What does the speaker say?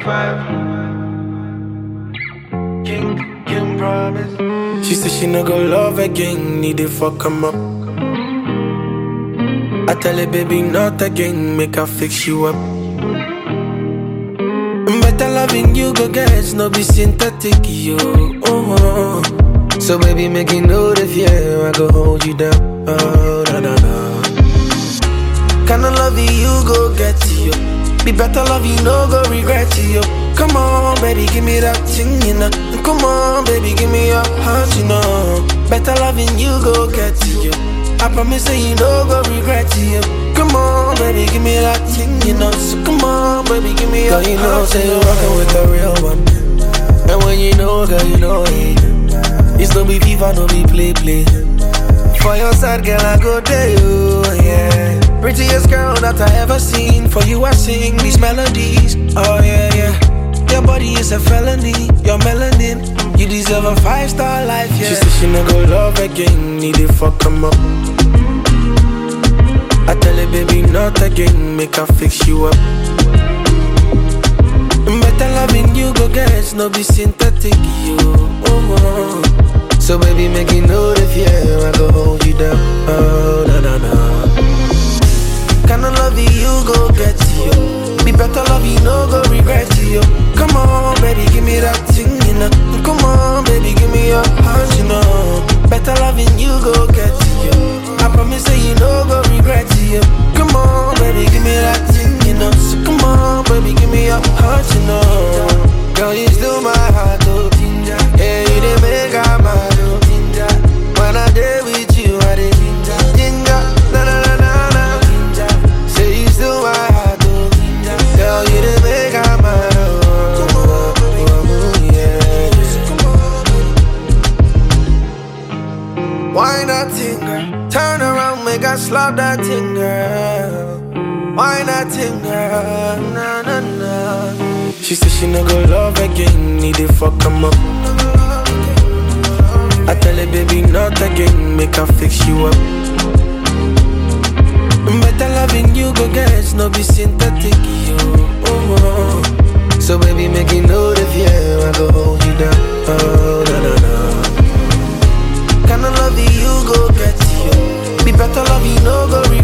King promise. She said she no go love again, need to fuck him up. I tell her baby not again, make her fix you up. Better loving you go get, no be synthetic, yo. So baby make you know the fear, I go hold you down. Oh, da da da. Kinda love you go get you. Be better love you, no go regret you. Come on, baby, give me that thing, you know. Come on, baby, give me your heart, you know. Better loving you go get you. I promise that you no go regret you. Come on, baby, give me that thing, you know. So come on, baby, give me your heart. Girl, you know, say you're rockin' with the real one. And when you know, girl, you know it. It's no be FIFA, no be play. For your side, girl, I go there, you, yeah. Prettiest girl that I ever seen. For you I sing these melodies. Oh yeah, yeah. Your body is a felony. Your melanin, you deserve a 5-star life, yeah. She said she no go love again, need to fuck him up. I tell her baby not again, make her fix you up. Better loving you go get, no be synthetic, you. So baby make you know the fear, I go hold you down. Oh, na na na. Kinda love you go get you. Be better love you, no go regret you. Come on, baby, give me that thing, you know. Come on, baby, give me your heart, you know. Better loving you go get you. I promise that you no go regret you. Come on, baby, give me that thing, you know. So come on, baby, give me your heart, you know. Girl, you still my heart, oh. Yeah, you didn't make out my oh. When I did with you, I did ginger, na na na na na. Say you still my heart, oh. Girl, you didn't make out my oh. Yeah. Why not thing, girl? Turn around, make I slap that thing, girl. Why not thing, girl? Na na na. She said she no go love again, need to fuck him up. I tell her baby not again, make her fix you up. Better loving you go get, no be synthetic, you. So baby make you know the fear, I go hold you down. Oh, na na na. Kinda love you go get you. Be better love you, no go